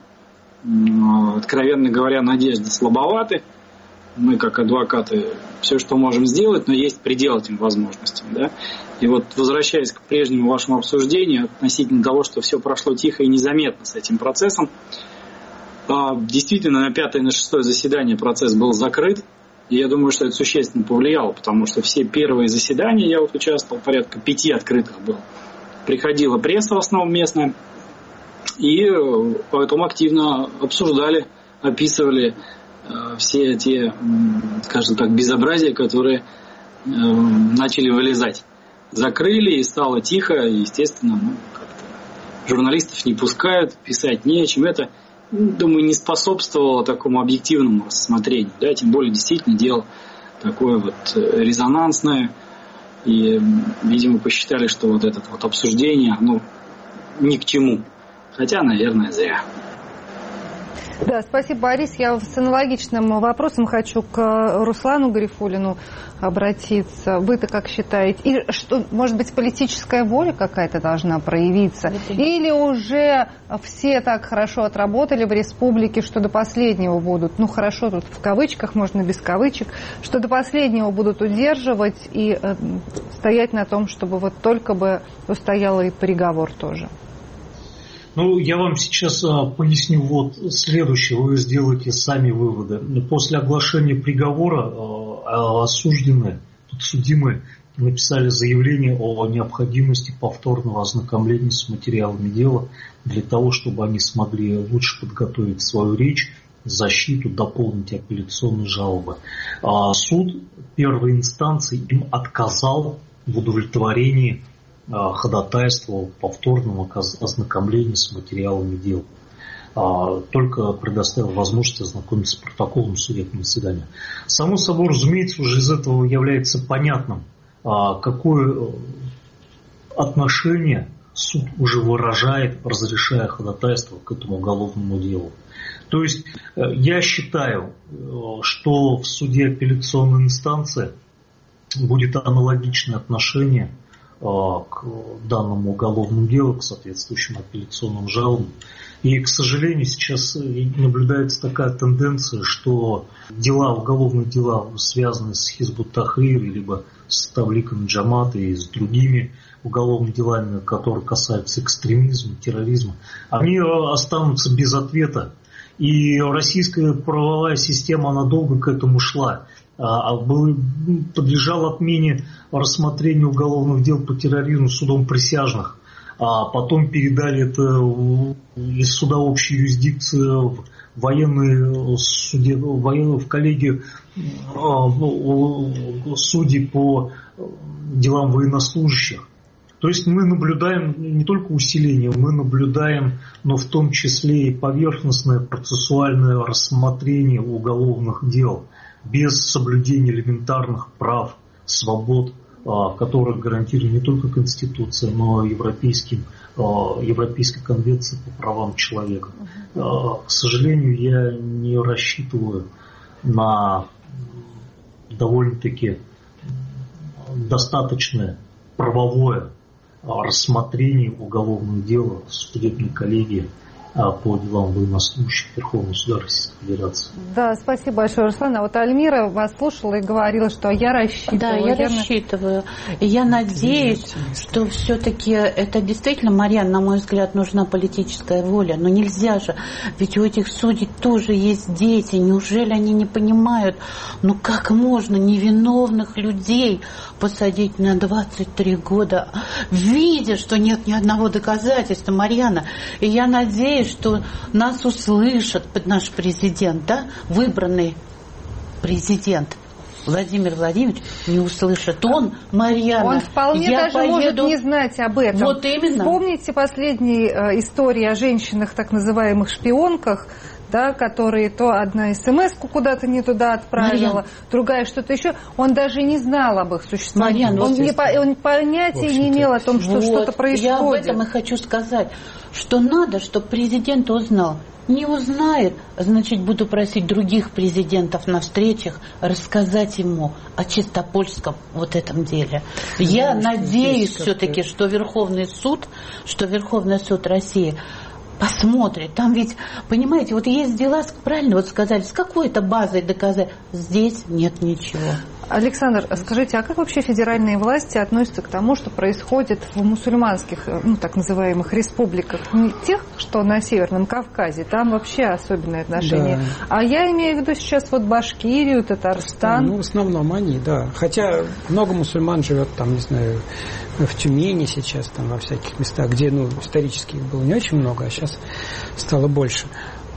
откровенно говоря, надежды слабоваты. Мы, как адвокаты, все, что можем сделать, но есть предел этим возможностям. Да? И вот, возвращаясь к прежнему вашему обсуждению относительно того, что все прошло тихо и незаметно с этим процессом, действительно, на пятое и на шестое заседание процесс был закрыт. И я думаю, что это существенно повлияло, потому что все первые заседания, я вот участвовал, порядка пяти открытых было. Приходила пресса, в основном местная, и поэтому активно обсуждали, описывали все те, скажем так, безобразия, которые начали вылезать. Закрыли, и стало тихо, и, естественно, ну, как-то журналистов не пускают, писать не о чем. Это, думаю, не способствовало такому объективному рассмотрению. Да? Тем более, действительно, дело такое вот резонансное. И, видимо, посчитали, что вот это вот обсуждение, ну, ни к чему. Хотя, наверное, зря. Да, спасибо, Борис. Я с аналогичным вопросом хочу к Руслану Гарифуллину обратиться. Вы-то как считаете? И что, может быть, политическая воля какая-то должна проявиться? Или уже все так хорошо отработали в республике, что до последнего будут, ну хорошо, тут в кавычках, можно без кавычек, что до последнего будут удерживать и э, стоять на том, чтобы вот только бы устоял и приговор тоже? Ну, я вам сейчас а, поясню вот следующее, вы сделаете сами выводы. После оглашения приговора а, осужденные, подсудимые написали заявление о необходимости повторного ознакомления с материалами дела для того, чтобы они смогли лучше подготовить свою речь, защиту, дополнить апелляционные жалобы. А суд первой инстанции им отказал в удовлетворении ходатайства о повторном ознакомлении с материалами дел. Только предоставил возможность ознакомиться с протоколом судебного заседания. Само собой, разумеется, уже из этого является понятным, какое отношение суд уже выражает, разрешая ходатайство к этому уголовному делу. То есть я считаю, что в суде апелляционной инстанции будет аналогичное отношение к данному уголовному делу, к соответствующим апелляционным жалобам. И, к сожалению, сейчас наблюдается такая тенденция, что дела, уголовные дела, связанные с Хизбут Тахрир, либо с Тавликом Джамата и с другими уголовными делами, которые касаются экстремизма, терроризма, они останутся без ответа. И российская правовая система, она долго к этому шла. Подлежал отмене рассмотрению уголовных дел по терроризму судом присяжных, а потом передали это из суда общей юрисдикции в военные суде, в коллегию судей по делам военнослужащих. То есть мы наблюдаем не только усиление, мы наблюдаем, но в том числе и поверхностное процессуальное рассмотрение уголовных дел без соблюдения элементарных прав, свобод, которые гарантируют не только Конституция, но и Европейским, Европейской конвенцией по правам человека. К сожалению, я не рассчитываю на довольно-таки достаточное правовое рассмотрение уголовного дела в судебной коллегии по делам военнослужащих Верховного суда Российской Федерации. Да, спасибо большое, Руслан. А вот Альмира вас слушала и говорила, что я рассчитываю. Да, я верно? рассчитываю. И я надеюсь, что все-таки это действительно, Марьяна, на мой взгляд, нужна политическая воля. Но нельзя же, ведь у этих судей тоже есть дети. Неужели они не понимают, ну как можно невиновных людей посадить на двадцать три года, видя, что нет ни одного доказательства, Марьяна? И я надеюсь, что нас услышит наш президент, да, выбранный президент Владимир Владимирович, не услышит. Он, Марьяна, он вполне я даже поеду... может не знать об этом. Вот именно. Вспомните последние э, истории о женщинах, так называемых шпионках, да, которые то одна смс-ку куда-то не туда отправила, Марьян, другая что-то еще. Он даже не знал об их существовании. Марьян, он, вот не, он понятия не имел о том, что вот, что-то происходит. Я об этом и хочу сказать, что надо, чтобы президент узнал. Не узнает, значит, буду просить других президентов на встречах рассказать ему о Чистопольском вот этом деле. Я ну, надеюсь все-таки, что Верховный суд, что Верховный суд России посмотрит. Там ведь, понимаете, вот есть дела, правильно вот сказали, с какой-то базой доказать. Здесь нет ничего. Александр, скажите, а как вообще федеральные власти относятся к тому, что происходит в мусульманских, ну, так называемых республиках? Не тех, что на Северном Кавказе, там вообще особенное отношение. Да. А я имею в виду сейчас вот Башкирию, Татарстан. Ну, в основном они, да. Хотя много мусульман живет там, не знаю, в Тюмени сейчас, там во всяких местах, где, ну, исторически их было не очень много, а сейчас стало больше.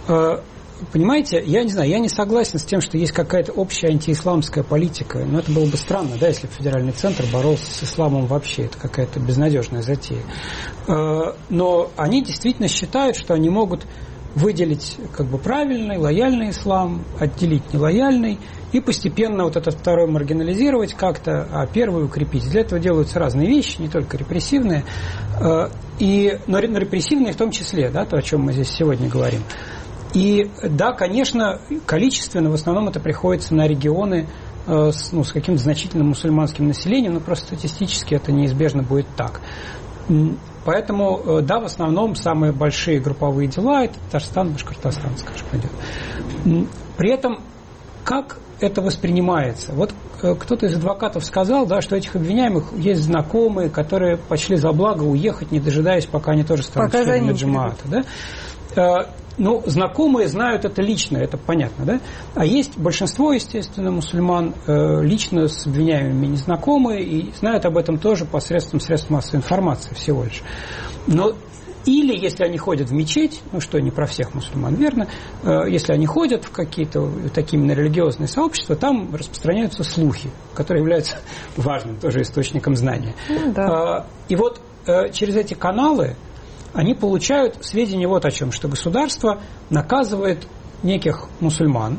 Понимаете, я не знаю, я не согласен с тем, что есть какая-то общая антиисламская политика. Но это было бы странно, да, если бы федеральный центр боролся с исламом вообще. Это какая-то безнадежная затея. Но они действительно считают, что они могут выделить как бы правильный, лояльный ислам, отделить нелояльный и постепенно вот этот второй маргинализировать как-то, а первый укрепить. Для этого делаются разные вещи, не только репрессивные, и, но репрессивные в том числе, да, то, о чем мы здесь сегодня говорим. И да, конечно, количественно в основном это приходится на регионы с, ну, с каким-то значительным мусульманским населением, но просто статистически это неизбежно будет так. Поэтому, да, в основном самые большие групповые дела – это Татарстан, Башкортостан, скажем, идет. При этом, как это воспринимается? Вот кто-то из адвокатов сказал, да, что этих обвиняемых есть знакомые, которые почли за благо уехать, не дожидаясь, пока они тоже станут членами джамаата. Да? Ну, знакомые знают это лично, это понятно, да? А есть большинство, естественно, мусульман э, лично с обвиняемыми незнакомые и знают об этом тоже посредством средств массовой информации всего лишь. Но или, если они ходят в мечеть, ну, что не про всех мусульман, верно, э, если они ходят в какие-то такие именно религиозные сообщества, там распространяются слухи, которые являются важным тоже источником знания. Ну, да. э, и вот э, через эти каналы они получают сведения вот о чем, что государство наказывает неких мусульман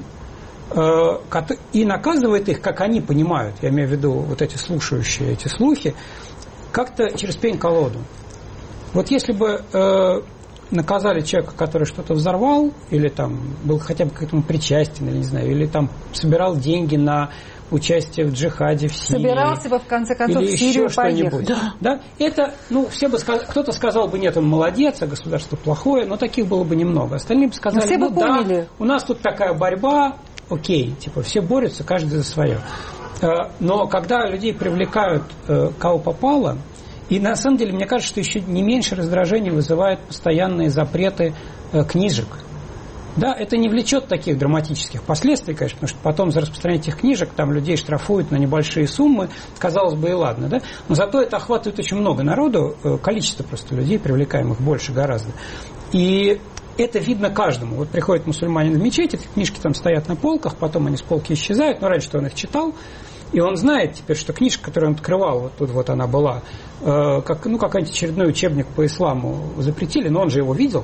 э, и наказывает их, как они понимают, я имею в виду вот эти слушающие эти слухи, как-то через пень-колоду. Вот если бы э, наказали человека, который что-то взорвал, или там был хотя бы к этому причастен, или не знаю, или там собирал деньги на участие в джихаде в Сирии. Собирался бы, в конце концов, в Сирию поехать. Да. Да? Это, ну, все бы сказали, кто-то сказал бы, нет, он молодец, а государство плохое, но таких было бы немного. Остальные бы сказали, все ну бы да, поняли. У нас тут такая борьба, окей, типа, все борются, каждый за свое. Но когда людей привлекают, кого попало, и на самом деле, мне кажется, что еще не меньше раздражения вызывают постоянные запреты книжек. Да, это не влечет таких драматических последствий, конечно, потому что потом за распространение этих книжек там людей штрафуют на небольшие суммы, казалось бы, и ладно, да, но зато это охватывает очень много народу, количество просто людей, привлекаемых больше гораздо. И это видно каждому. Вот приходит мусульманин в мечеть, эти книжки там стоят на полках, потом они с полки исчезают, но раньше он их читал, и он знает теперь, что книжка, которую он открывал, вот тут вот она была, как, ну, какой-нибудь очередной учебник по исламу запретили, но он же его видел.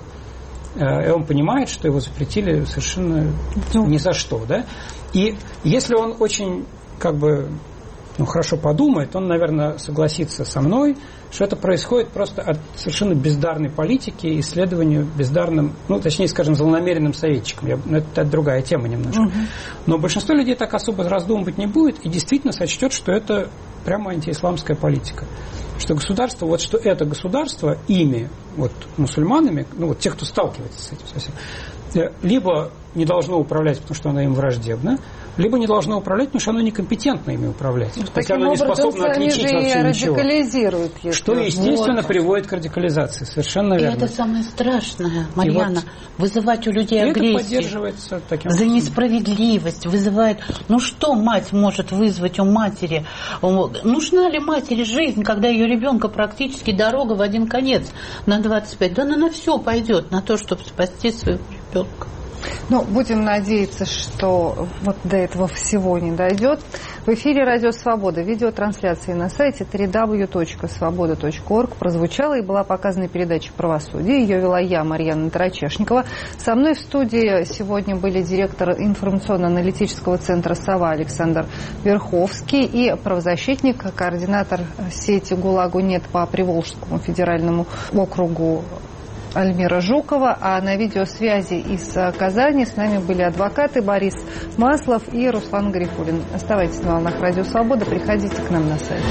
И он понимает, что его запретили совершенно ни за что, да? И если он очень, как бы, ну, хорошо подумает, он, наверное, согласится со мной, что это происходит просто от совершенно бездарной политики и исследованию бездарным, ну, точнее, скажем, злонамеренным советчиком. Я, ну, это другая тема немножко. Угу. Но большинство людей так особо раздумывать не будет и действительно сочтет, что это прямо антиисламская политика. Что государство, вот что это государство ими, вот мусульманами, ну вот тех, кто сталкивается с этим совсем, либо не должно управлять, потому что оно им враждебно, либо не должно управлять, потому что оно некомпетентно ими управлять. Ну, то есть оно не способно отличить вообще ничего. Если что, естественно, вот. Приводит к радикализации. Совершенно и верно. И это самое страшное, Марьяна. Вот вызывать у людей агрессию. Таким за несправедливость. Вызывает... Ну что мать может вызвать у матери? Нужна ли матери жизнь, когда ее ребенка практически дорога в один конец на двадцать пять? Да она на все пойдет, на то, чтобы спасти своего ребенка. Ну, будем надеяться, что вот до этого всего не дойдет. В эфире «Радио Свобода». Видеотрансляции на сайте дабл ю дабл ю дабл ю точка свобода точка орг прозвучала и была показана передача «Правосудие». Ее вела я, Марьяна Тарачешникова. Со мной в студии сегодня были директор информационно-аналитического центра «Сова» Александр Верховский и правозащитник, координатор сети «ГУЛАГу нет» по Приволжскому федеральному округу Альмира Жукова, а на видеосвязи из Казани с нами были адвокаты Борис Маслов и Руслан Гарифуллин. Оставайтесь на волнах Радио Свобода, приходите к нам на сайт.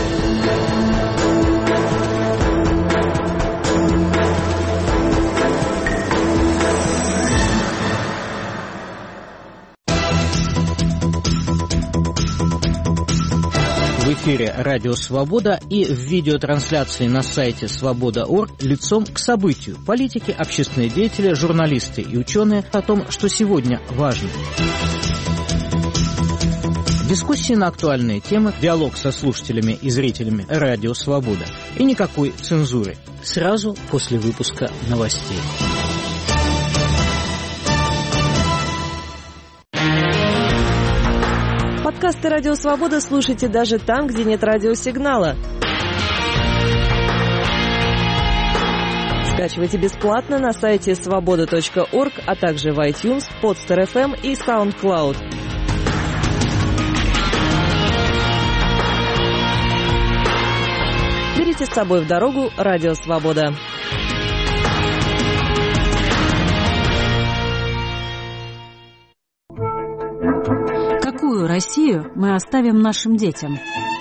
В эфире «Радио Свобода» и в видеотрансляции на сайте свобода точка орг лицом к событию. Политики, общественные деятели, журналисты и ученые о том, что сегодня важно. Дискуссии на актуальные темы, диалог со слушателями и зрителями «Радио Свобода». И никакой цензуры. Сразу после выпуска новостей. Подкасты «Радио Свобода» слушайте даже там, где нет радиосигнала. Скачивайте бесплатно на сайте свобода точка орг, а также в iTunes, Podster эф эм и SoundCloud. Берите с собой в дорогу Радио Свобода. Какую Россию мы оставим нашим детям?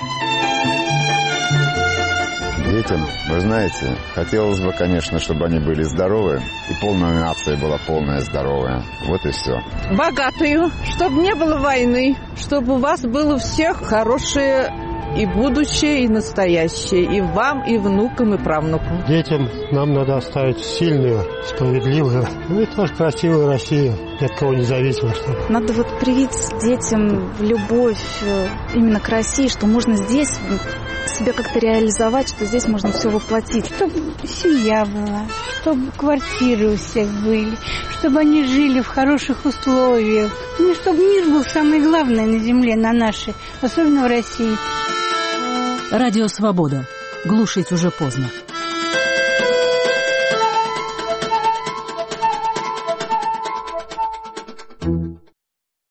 Детям, вы знаете, хотелось бы, конечно, чтобы они были здоровы, и полная нация была полная здоровая. Вот и все. Богатую, чтобы не было войны, чтобы у вас было всех хорошее и будущее, и настоящее, и вам, и внукам, и правнукам. Детям нам надо оставить сильную, справедливую, ну и тоже красивую Россию, ни от кого не зависимо. Чтобы. Надо вот привить детям любовь именно к России, что можно здесь себя как-то реализовать, что здесь можно все воплотить. Чтобы семья была, чтобы квартиры у всех были, чтобы они жили в хороших условиях. Ну, чтобы мир был самое главное на земле, на нашей, особенно в России. Радио Свобода. Глушить уже поздно.